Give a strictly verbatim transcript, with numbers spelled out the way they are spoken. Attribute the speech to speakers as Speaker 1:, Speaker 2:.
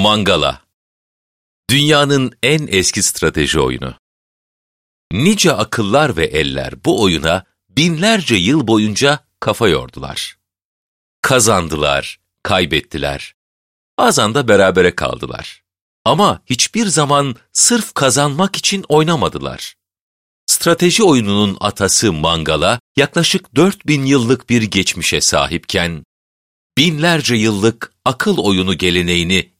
Speaker 1: Mangala. Dünyanın en eski strateji oyunu. Nice akıllar ve eller bu oyuna binlerce yıl boyunca kafa yordular. Kazandılar, kaybettiler. Bazen de berabere kaldılar. Ama hiçbir zaman sırf kazanmak için oynamadılar. Strateji oyununun atası Mangala yaklaşık dört bin yıllık bir geçmişe sahipken, binlerce yıllık akıl oyunu geleneğini